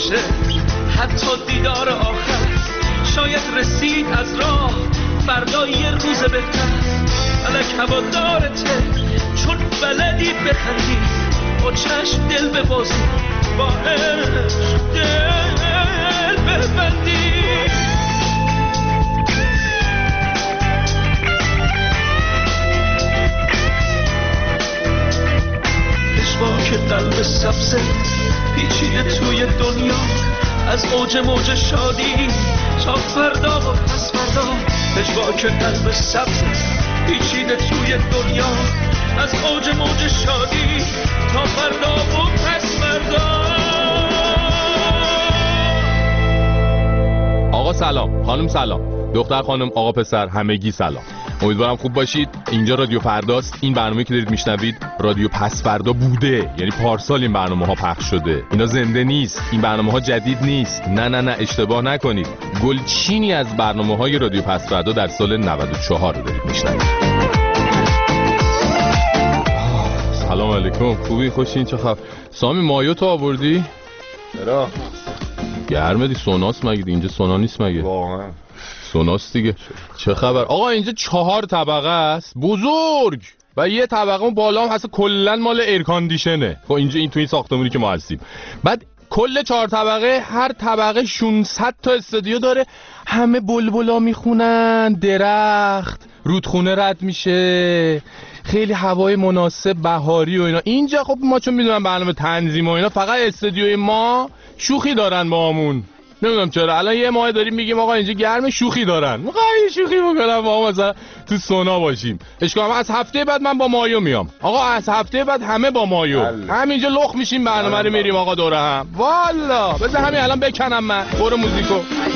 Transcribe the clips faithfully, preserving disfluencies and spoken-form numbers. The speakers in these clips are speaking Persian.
باشه، حتی دیدار آخر شاید رسید از راه، فردا یه روز بهتر. فلک هوادارته چون بلدی بخندی، با چشم دل ببازی، با عشق دل ببندی. پشواک قلب سبزه پیچیده توی دنیا، از اوج موج شادی تا فردا و پس فردا. پشواک قلب سبزه پیچیده توی دنیا، از اوج موج شادی تا فردا و پس فردا. آقا سلام، خانم سلام، دختر خانم، آقا پسر، همگی سلام. امیدوارم خوب باشید. اینجا رادیو فرداست. این برنامه‌ای که دارید میشنوید رادیو پس فردا بوده، یعنی پارسال این برنامه‌ها پخش شده. اینا زنده نیست، این برنامه‌ها جدید نیست. نه نه نه اشتباه نکنید. گلچینی از برنامه‌های رادیو پس فردا در سال نود و چهار رو دارید میشنوید. سلام علیکم، خوبی؟ خوشین؟ چه خبر؟ سامی مایو تو آوردی؟ چرا؟ گرمه دی. سوناس مگه؟ اینجا سونا نیست مگه؟ واقعا سوناس دیگه. چه خبر؟ آقا اینجا چهار طبقه است بزرگ و یه طبقه اون بالا هم هست کلا مال ایر کاندیشنه. خب اینجا این تو این ساختمونی که ما هستیم، بعد کل چهار طبقه هر طبقه ششصد تا استودیو داره، همه بلبلا میخونن، درخت، رودخونه رد میشه، خیلی هوای مناسب بهاری و اینا. اینجا خب ما چون میدونم برنامه تنظیم و اینا، فقط استودیوی ما شوخی دارن با همون. نمیدونم چرا الان یه ماه داریم میگیم آقا اینجا گرمه، شوخی دارن. میخوام شوخی بکنم با ما مثلا تو سونا باشیم. اشکال از هفته بعد من با مایو میام. آقا از هفته بعد همه با مایو همینجا لخ میشیم، برنامه رو میریم آقا دوره هم. والا بذار همین الان بکنم من. برو موزیکو.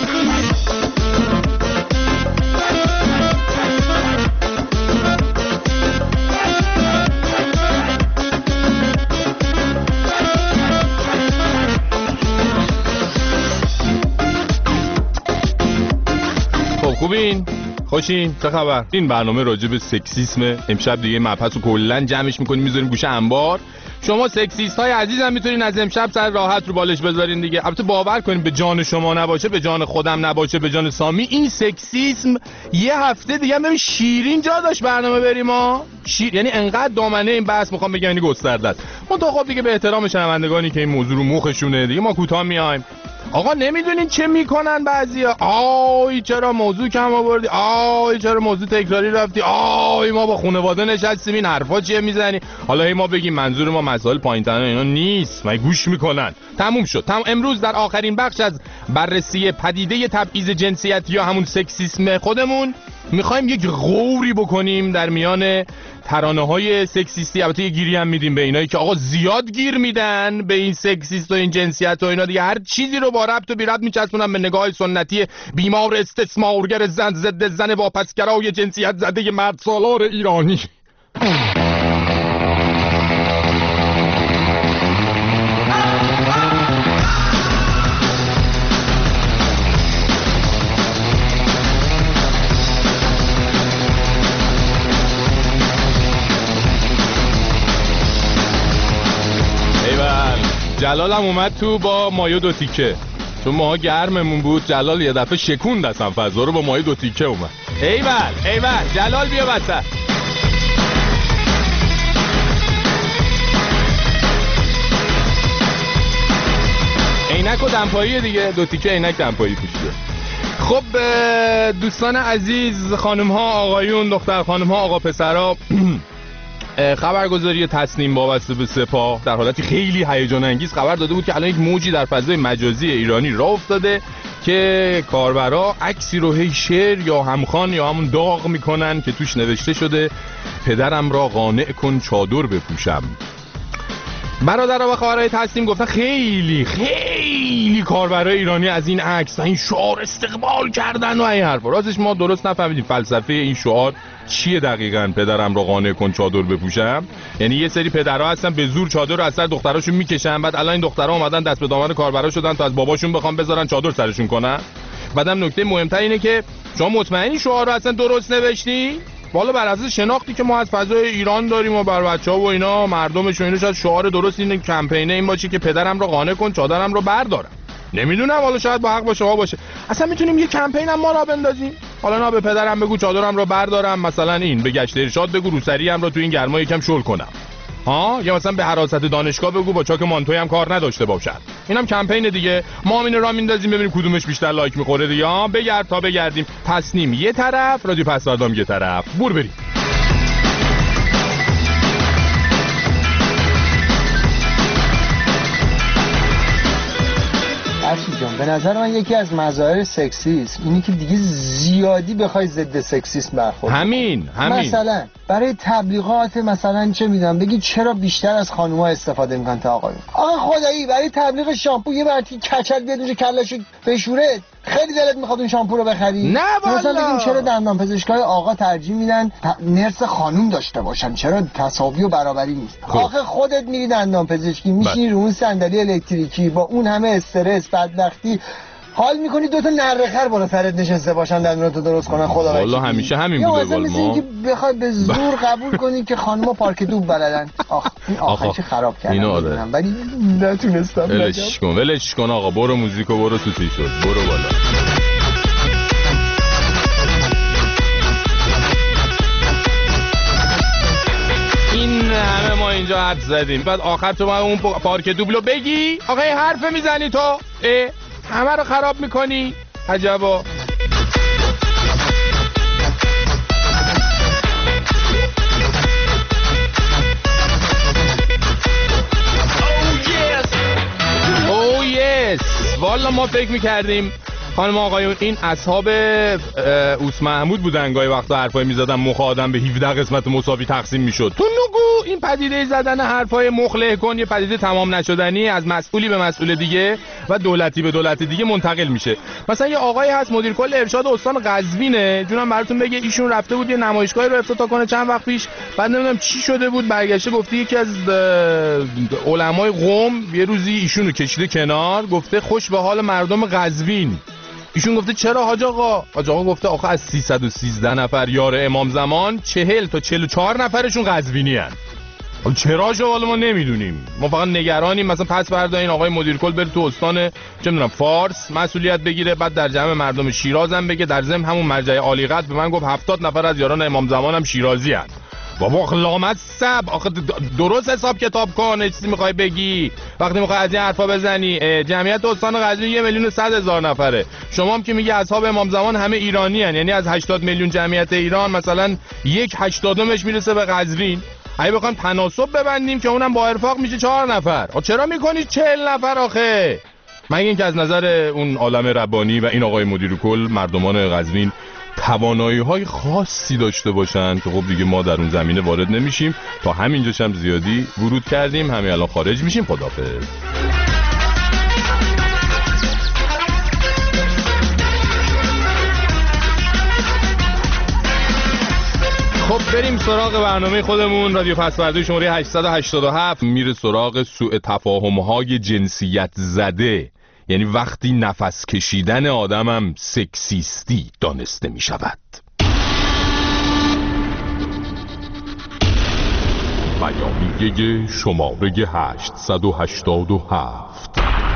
خوبین؟ خوشین؟ چه خبر؟ این برنامه راجع به سکسیسم. امشب دیگه مبحث رو کلا جمعش میکنیم میذاریم گوشه انبار. شما سکسیست های عزیزم میتونین از امشب سر راحت رو بالش بذارین دیگه. البته باور کنین به جان شما نباشه، به جان خودم نباشه، به جان سامی، این سکسیسم یه هفته دیگه هم شیرین جا داشت برنامه بریم ها. شیر یعنی انقدر دامنه این بحث میخوام بگم یعنی گسترده است. من تا خب دیگه به احترام شنوندگانی که این موضوع رو مخشونه دیگه ما کوتاه میایم. آقا نمیدونین چه میکنن بعضیا؟ آی چرا موضوع کم آوردی؟ آی چرا موضوع تکراری رفتی؟ آی ما با خانواده نشستیم این حرفا چیه میزنی؟ حالا هی ما بگیم منظور ما مسائل پایین‌تر اینا نیست، ما گوش میکنن. تموم شد. تمام. امروز در آخرین بخش از بررسی پدیده تبعیض جنسیتی یا همون سکسیسم خودمون میخوایم یک غوری بکنیم در میان ترانه‌های سکسیستی. البته یه گیری هم میدیم به اینایی که آقا زیاد گیر میدن به این سکسیست و این جنسیت و اینا دیگه، هر چیزی رو با ربط و بی ربط میچسبونن به نگاه سنتی بیمار استثمارگر زن ضد زن واپسگرای جنسیت زده مرد سالار ایرانی. جلال هم اومد تو با مایو دو تیکه، چون ماها گرممون بود. جلال یه دفعه شکوند اصلا فضا رو با مایو دو تیکه اومد. ایول ایول جلال بیا وسط. عینک و دمپایی دیگه، دو تیکه عینک دمپایی پوشیده. خب دوستان عزیز، خانم ها، آقایون، دختر خانم ها، آقا پسرها، خبرگزاری تصنیم وابسته به سپاه در حالتی خیلی هیجان انگیز خبر داده بود که الان یک موجی در فضای مجازی ایرانی راه افتاده که کاربرا عکسی رو هی شیر یا همخوان یا همون داغ میکنن که توش نوشته شده پدرم را قانع کن چادر بپوشم. برادرها و خواهرای تصنیم گفتن خیلی خیلی کاربرای ایرانی از این عکس و این شعار استقبال کردن و این حرفا. راستش ما درست نفهمیدیم فلسفه این شعار چیه دقیقاً، پدرم را قانع کن چادر بپوشم. یعنی یه سری پدرها هستن به زور چادر رو از سر دختراشون میکشن، بعد الان این دخترها اومدن دست به دامن کاربرا شدن تا از باباشون بخوام بذارن چادر سرشون کنن. بعدم نکته مهمتر اینه که شما مطمئنی شعار رو اصلا درست نوشتی؟ والا بر اساس شناختی که ما از فضای ایران داریم و بر بچه‌ها و اینا مردمش و اینا، شاید شعار درست این کمپین این باشه که پدرم رو قانع کن چادرم رو بردارم. نمیدونم، حالا شاید با حق با شما باشه. اصلا میتونیم یه کمپین هم ما را بندازیم. حالا نه به پدرم بگو چادرم رو بردارم، مثلا این به گشت ارشاد بگو روسری هم رو تو این گرما یکم شل کنم ها، یا مثلا به حراست دانشگاه بگو با چاک مانتوی هم کار نداشته باشد. اینم کمپین دیگه. ما هم این را میندازیم ببینیم کدومش بیشتر لایک میخوره دیگه. ها بگرد تا بگردیم. تصنیم یه طرف، رادیو پسوردام یه طرف. بور بریم. ارشی جان، به نظر من یکی از مظاهر سکسیسم اینی که دیگه زیادی بخوای ضد سکسیسم برخورد. همین همین مثلا برای تبلیغات مثلا چه میدونم بگی چرا بیشتر از خانوما استفاده میکنن تا آقایون. آقا خدایی برای تبلیغ شامپو یه برتی کچل بیاد اونجا کلاشو بشوره، خیلی دلت میخواد اون شامپو رو بخری؟ نه والا. مثلا بگیم چرا دندان پزشکای آقا ترجیح میدن نرس خانوم داشته باشن، چرا تساوی و برابری نیست؟ خب. آخه خودت میری دندان پزشکی میشینی رو اون صندلی الکتریکی با اون همه استرس بدبختی حال میکنی دو تا نرخر بالا سرت نشسته باشن دندوناتو درست کنن. خدا والله همیشه همین بوده. والله مثل اینکه بخوای به زور قبول کنی که خانوما پارک دوب بلدن. آخ این آخرش خراب کردم اینو آره. ولی نتونستم. ولش کن ولش کن آقا، برو موزیکو برو تو تی شد، برو بالا. این همه ما اینجا حرف زدیم، بعد آخر تو ما اون پارک دوبلو بگی آقا این حرف میزنی تو اه همه رو خراب میکنی. عجبا. او یس والا ما فکر میکردیم خانم آقایون این اصحاب اوس محمود بودن، گاهی وقتا حرفای میزدن مخ آدم به هفده قسمت مساوی تقسیم میشد. تو نگو این پدیده زدن حرفای مخله کن یه پدیده تمام نشدنی، از مسئولی به مسئول دیگه و دولتی به دولت دیگه منتقل میشه. مثلا یه آقایی هست مدیر کل ارشاد استان قزوینه، جونم براتون بگه ایشون رفته بود یه نمایشگاهی رو افتتاح کنه چند وقت پیش، بعد نمیدونم چی شده بود برگشته گفته یکی از علمای قم یه روزی ایشون رو کشیده کنار، گفته خوش به حال مردم قزوین. ایشون گفته چرا حاج آقا؟ حاج آقا گفته آخه از سیصد و سیزده نفر یار امام زمان چهل تا چهل و چهار نفرشون قزوینی هن. چرا شو حالا ما نمیدونیم، ما فقط نگرانیم مثلا پس فردا این آقای مدیر کل بره تو استان چه میدونم فارس مسئولیت بگیره، بعد در جمع مردم شیراز هم بگه در ضمن همون مرجع عالی قدر به من گفت هفتاد نفر از یاران امام زمان هم شیرازی هن. بابا خلامت سب آخه درست حساب کتاب کن. چیزی میخوای بگی وقتی میخوای از این حرفا بزنی؟ جمعیت استان قزوین یه میلیون و صد هزار نفره، شما هم که میگی اصحاب امام زمان همه ایرانی هن، یعنی از هشتاد میلیون جمعیت ایران مثلا یک هشتادمش میرسه به قزوین. اگه بخوام تناسب ببندیم که اونم با ارفاق میشه چهار نفر. چرا میکنی چهل نفر آخه؟ مگه اینکه از نظر اون عالم ربانی و این آقای مدیر کل مردمان قزوین توانایی های خاصی داشته باشن که خب دیگه ما در اون زمینه وارد نمیشیم. تا همینجاش هم زیادی ورود کردیم، همین الان خارج میشیم. خداحافظ. خب بریم سراغ برنامه خودمون. رادیو پسوردوی شماره هشتصد و هشتاد و هفت میره سراغ سوء تفاهم‌های جنسیت زده، یعنی وقتی نفس کشیدن آدمم سکسیستی دانسته می شود. بیانیه شماره هشتصد و هشتاد و هفت.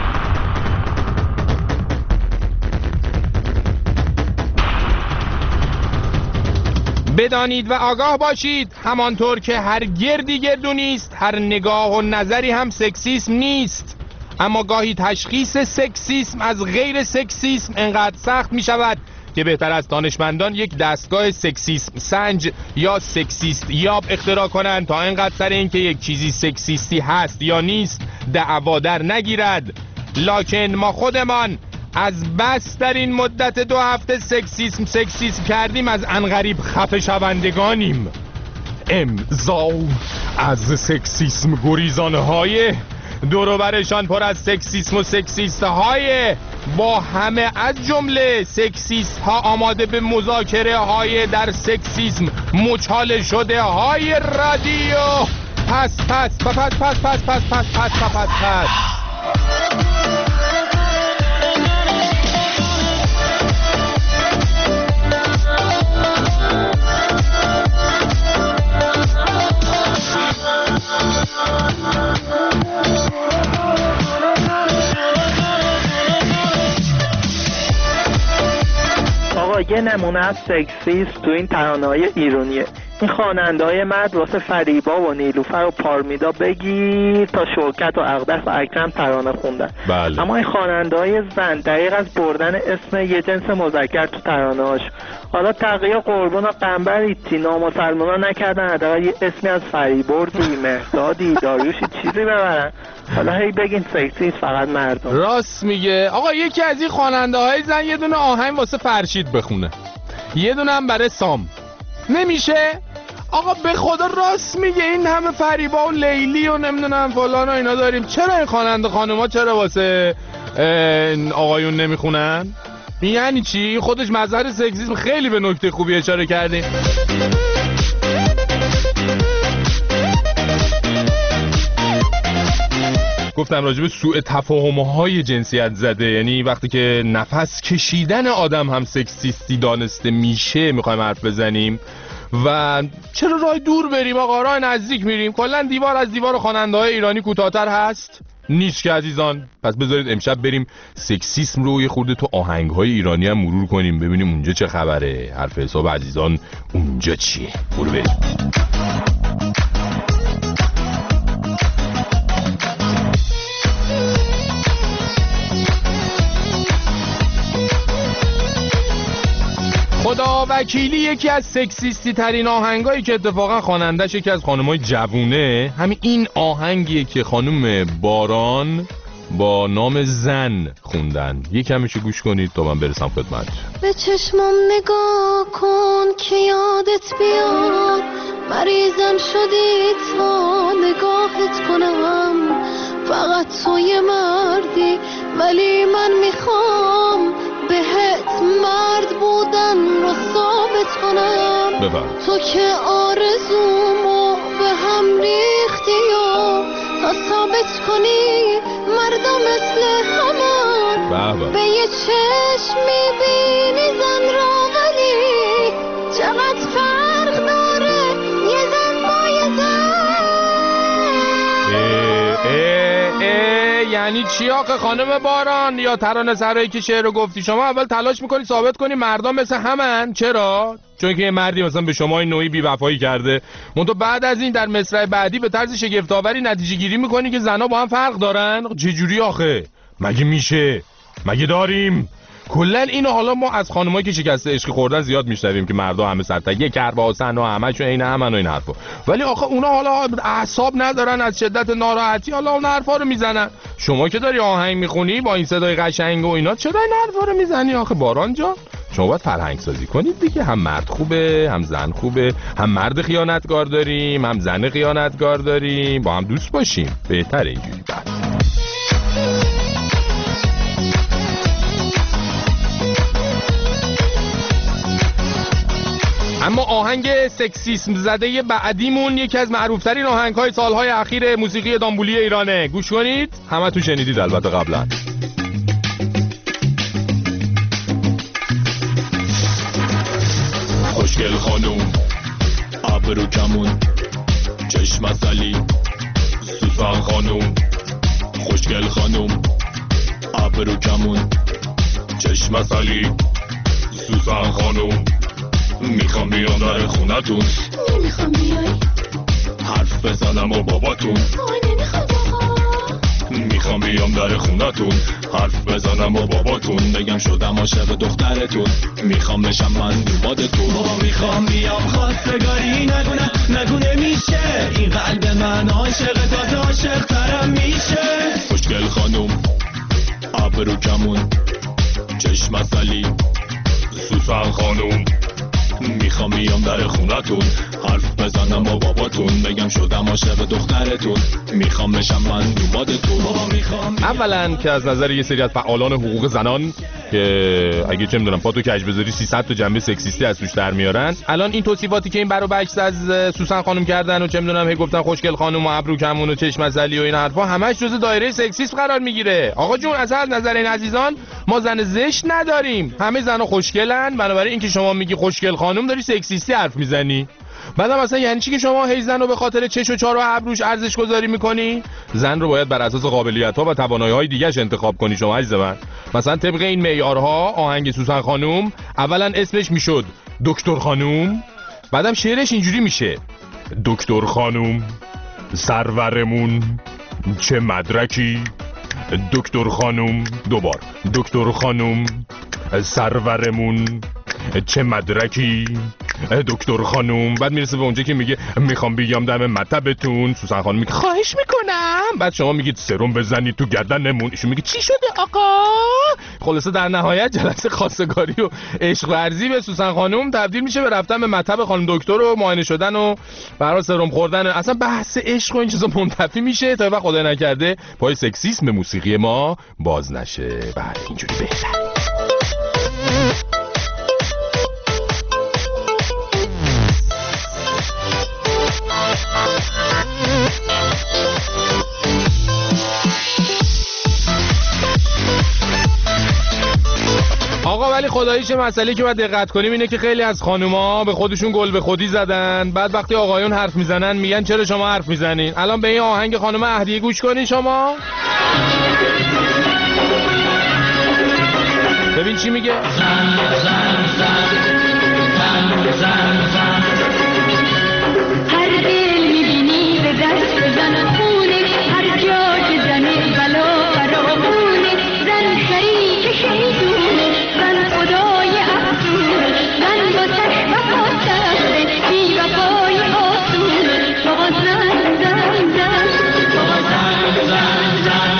بدانید و آگاه باشید همانطور که هر گردی گردو نیست، هر نگاه و نظری هم سکسیسم نیست، اما گاهی تشخیص سکسیسم از غیر سکسیسم انقدر سخت می شود که بهتر از دانشمندان یک دستگاه سکسیسم سنج یا سکسیست یاب اختراع کنند تا اینقدر سر این که یک چیزی سکسیستی هست یا نیست دعوا در نگیرد. لکن ما خودمان از بس در این مدت دو هفته سکسیسم سکسیسم کردیم از انقریب خفه شوندگانیم. امضا از سکسیسم گریزانه های دوروبرشان پر از سکسیسم و سکسیست های با همه از جمله سکسیست ها آماده به مذاکره های در سکسیسم مچاله شده های رادیو پس پس پس پس پس پس پس پس پس پس پس یه نمونه از سکسیست تو این ترانه‌های ایرانیه. این خواننده‌های مرد واسه فریبا و نیلوفر و پارمیدا بگیر تا شوکت و اقدس و اکرم ترانه خوندن. بله. اما این خواننده‌های زن دقیق از بردن اسم یه جنس مذکر تو ترانه‌هاش. حالا تقیه قربان و قنبر ایتی نامسلمانا نکردن حداقل یه اسمی از فریبردی، مهدادی، داریوشی چیزی ببرن. حالا هی بگین سکسیست فقط مردم. راست میگه. آقا یکی از این خواننده‌های زن یه دونه آهنگ واسه فرشید بخونه، یه دونه هم برای سام. نمیشه؟ آقا به خدا راست میگه. این همه فریبا و لیلی و نمیدونم فلان و اینا داریم، چرا این خواننده خانوما چرا واسه آقایون نمیخونن؟ یعنی چی؟ خودش مظهر سکسیسم. خیلی به نکته خوبی اشاره کردیم. گفتم راجب سوء تفاهم‌های جنسیت زده، یعنی وقتی که نفس کشیدن آدم هم سکسیستی دانسته میشه میخوایم حرف بزنیم. و چرا راه دور بریم آقا؟ راه نزدیک میریم. کلا دیوار از دیوار خواننده‌های ایرانی کوتاه‌تر هست؟ نیست که عزیزان. پس بذارید امشب بریم سکسیسم رو یه خورده تو آهنگ‌های ایرانی هم مرور کنیم، ببینیم اونجا چه خبره. حرف حساب عزیزان اونجا چیه؟ برو بریم. خدا وکیلی یکی از سکسیستی ترین آهنگایی که اتفاقا خواننده‌اش یکی از خانم‌های جوونه، همین این آهنگیه که خانم باران با نام زن خوندن. یکمیشو گوش کنید تا من برسم خدمت. به چشمم نگاه کن که یادت بیاد، مریضم شدی تا نگاهت کنم. فقط تو یه مردی ولی من میخوام بهت مرد بودن رو ثابت کنم. بفرم. تو که آرزومو به هم ریختی و تا ثابت کنی مردم مثل همان. بابا. به یه چشم میبینی زن را ولی چقدر فرق داره یه زن با یه زن. اه اه اه یعنی چی آخه خانم باران یا ترانه سرایی که شعر رو گفتی شما اول تلاش میکنی ثابت کنی مردم مثل همن؟ چرا؟ چون که یه مردی مثلا به شما این نوعی بی‌وفایی کرده، منتها بعد از این در مصرع بعدی به طرز شگفت‌آوری نتیجه گیری میکنی که زنا با هم فرق دارن؟ چجوری آخه؟ مگه میشه؟ مگه داریم؟ کلا اینو حالا ما از خانمایی که شکسته عشق خوردن زیاد میشنویم که مردا همه سرتگی کرباسن و همشون عین همن و این حرفا، ولی آخه اونا حالا اعصاب ندارن از شدت ناراحتی حالا اون حرفا رو میزنن. شما که داری آهنگ میخونی با این صدای قشنگ و اینا چرا این حرفا رو میزنی آخه باران جان؟ شما باید فرهنگ سازی کنید دیگه. هم مرد خوبه هم زن خوبه، هم مرد خیانتگار داریم هم زن خیانتگار داریم، با هم دوست باشیم بهتره اینجوری. بعد اما آهنگ سکسیسم زده بعدیمون یکی از معروفترین آهنگ‌های سالهای اخیر موسیقی دامبولی ایرانه. گوش کنید. همه تو شنیدید البته قبلا. خوشگل خانوم ابرو کمون چشم اصلی سوسن خانوم. خوشگل خانوم ابرو کمون چشم اصلی سوسن خانوم. میخوام بیام در خونتون. نمیخوام بیای حرف بزنم و باباتون. آی نمیخواد آقا. میخوام بیام در خونتون حرف بزنم و باباتون بگم شدم عاشق دخترتون. میخوام بشم من دوبادتون. بابا میخوام بیام خواستگاری نگونه نگونه میشه این قلب من عاشق تازه عاشق ترم میشه. خوشگل خانوم ابرو کمون چشم اصلی سوسن خانوم. میخوام بیام در خونتون حرف بزنم با باباتون بگم شدم عاشق دخترتون. میخوام بشم من دوبادتون. بابا میخوام اولا که از نظر یه سری از فعالان حقوق زنان که اگه چه میدونم پاتو کج بذاری سیصد تا جنبه سکسیستی از توش در میارن، الان این توصیفاتی که این برو بکس از سوسن خانم کردن و چه میدونم هی گفتن خوشگل خانم و ابرو کمون و چشم اصلی و این حرفا همش جزء دایره سکسیسم قرار میگیره. آقا جون اصلا از نظر این عزیزان ما زن زشت نداریم، همه زنا خوشگلن، بنابراین اینکه شما میگی خوشگل خانم داری سکسیستی حرف میزنی. بعدم مثلا یعنی چی که شما هی زن رو به خاطر چش و چار و ابروش ارزش گذاری میکنی؟ زن رو باید بر اساس قابلیت‌ها و توانایی‌های دیگه‌اش انتخاب کنی شما عزیز من. مثلا طبق این معیارها آهنگ سوسن خانم اولا اسمش میشد دکتر خانم، بعدم شعرش اینجوری میشه: دکتر خانم سرورمون چه مدرکی، دکتر خانم، دوبار دکتر خانم سرورمون چه مدرکی، دکتر خانم. بعد میرسه به اونجا که میگه میخوام بیام دم مطبتون. سوسن خانم میگه خواهش میکنم. بعد شما میگید سرم بزنید تو گردنمون. ایشون میگه چی شده آقا؟ خلاصه در نهایت جلسه خواستگاری و عشق ورزی به سوسن خانم تبدیل میشه به رفتن به مطب خانم دکتر و معاینه شدن و برای سرم خوردن. اصلا بحث عشق و این چیزا منتفی میشه تا وقت خدای نکرده پای سکسیسم موسیقی ما باز نشه. بله اینجوری بهتره. آقا ولی خدایی چه مسئله که باید دقت کنیم اینه که خیلی از خانوما به خودشون گل به خودی زدن. بعد وقتی آقایون حرف میزنن میگن چرا شما حرف میزنین؟ الان به این آهنگ خانم اهدیه گوش کنین شما. ببین چی میگه. زن زن زن زن زن زن هر دل میبینی به دست بزن خونه، هر جا که زنی بلا فراغونه، زن شریک شیطونه، زن خدای افسونه، زن با سش وفا سخته بی وفای آسونه. بابا زن زن زن بابا زن زن زن.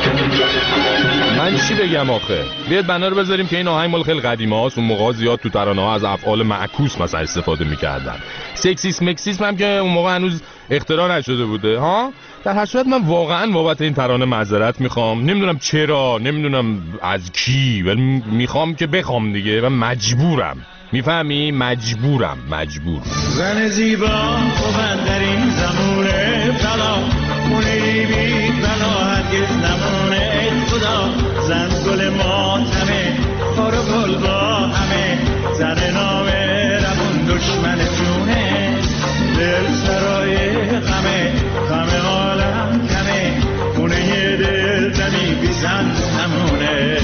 من چی بگم آخه؟ بیاد بنا رو بذاریم که این آهنگ مال خیلی قدیمه هاست. اون موقع زیاد تو ترانه ها از افعال معکوس مثلا استفاده میکردن. سکسیسم مکسیسم هم که اون موقع هنوز اختراع نشده بوده ها. در هر صورت من واقعا بابت این ترانه معذرت میخوام. نمیدونم چرا، نمیدونم از کی، ولی میخوام که بخوام دیگه و مجبورم. میفهمی؟ مجبورم مجبور. زن زیبا خوبن در این زمونه بلا خونه بی بلا هرگز نمونه. خدا زن گل ماتمه خار و گل با همه، زن نامه رمون دشمن جونه، دل سرای غمه غم عالم کمه، خونه دل زنی بی زن نمونه.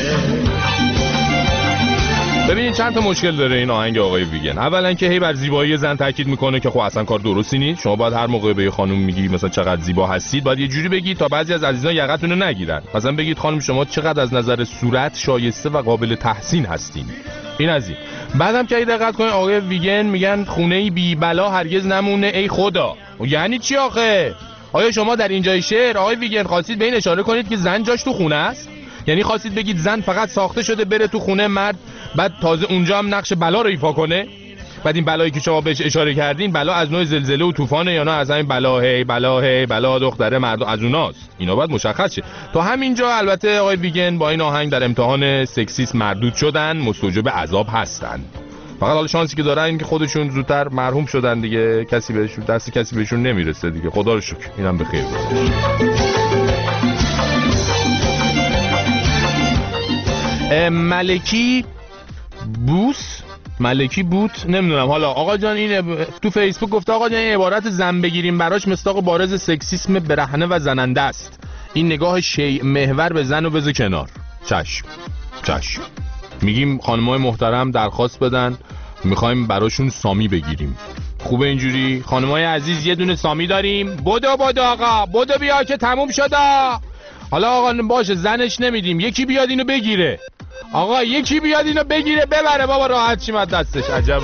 ببینید چند تا مشکل داره این آهنگ آقای ویگن. اولا که هی بر زیبایی زن تاکید میکنه که خب اصلا کار درستی نیست. شما باید هر موقع به یه خانم میگی مثلا چقدر زیبا هستید باید یه جوری بگید تا بعضی از عزیزان یقتون رو نگیرن. مثلا بگید خانم شما چقدر از نظر صورت شایسته و قابل تحسین هستین. این از این. بعدم که دقت کنید آقای ویگن میگن خونه بی بلا هرگز نمونه. ای خدا، یعنی چی آخه؟ آیا شما در اینجای شعر آقای ویگن خواستید به این اشاره کنید که زن جاش تو خونه است؟ یعنی خواستید بگید زن فقط ساخته شده بره تو خونه مرد بعد تازه اونجا هم نقش بلا رو ایفا کنه؟ بعد این بلایی که شما بهش اشاره کردین بلا از نوع زلزله و طوفانه یا نه از همین بلا هی بلا هی بلا دختره مرد از اوناست؟ اینا باید مشخص شه. تا همینجا البته آقای ویگن با این آهنگ در امتحان سکسیسم مردود شدن، مستوجب عذاب هستن. فقط حالا شانسی که دارن این که خودشون زودتر مرحوم شدن دیگه، کسی بهشون دست کسی بهشون نمیرسه دیگه. خدا رو شکر اینم به خیر باشه. ملکی بوس ملکی بوت نمیدونم. حالا آقا جان این تو فیسبوک گفته آقا جان این عبارت زن بگیریم براش مصداق بارز سکسیسم برهنه و زننده است. این نگاه شیء محور به زن و بذار کنار. چشم چشم. میگیم خانمای محترم درخواست بدن میخوایم براشون سامی بگیریم. خوبه اینجوری؟ خانمای عزیز یه دونه سامی داریم. بدو بدو آقا بدو بیا که تموم شده. حالا آقا باشه زنش نمیدیم، یکی بیاد اینو بگیره. آقا یکی بیاد اینو بگیره ببره بابا، راحت شیم از دستش. عجبا.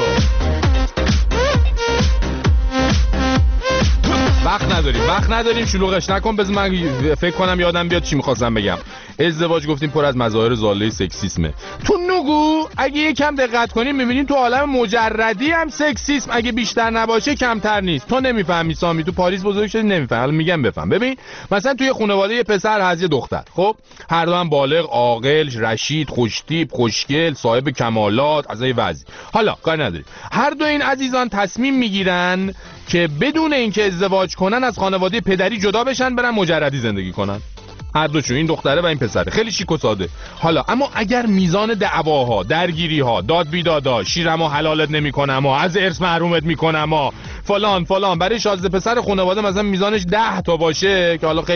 وقت نداریم وقت نداریم شلوغش نکن. بذار من فکر کنم یادم بیاد چی می‌خواستم بگم. ازدواج گفتیم پر از مظاهر ضاله سکسیسمه. تو نگو اگه یکم دقت کنیم می‌بینیم تو عالم مجردی هم سکسیسم اگه بیشتر نباشه کمتر نیست. تو نمی‌فهمی سامی، تو پاریس بزرگ شدی نمی‌فهمی. حالا میگم بفهم. ببین مثلا توی خانواده یه پسر هست یه دختر، خب هر دو هم بالغ، عاقل، رشید، خوشتیپ، خوشگل، صاحب کمالات، از این وضع. حالا کار نداریم. هر دو این عزیزان تصمیم میگیرن که بدون اینکه ازدواج کنن از خانواده پدری جدا بشن برن مجردی زندگی کنن. هر دوشون، این دختره و این پسره. خیلی شیک و ساده. حالا اما اگر میزان دعواها، درگیریها، داد بیدادا، شیرمو حلالت نمیکنم و از ارث محرومت میکنم و فلان فلان برای شازده پسر خانواده مثلا میزانش ده تا باشه که حالا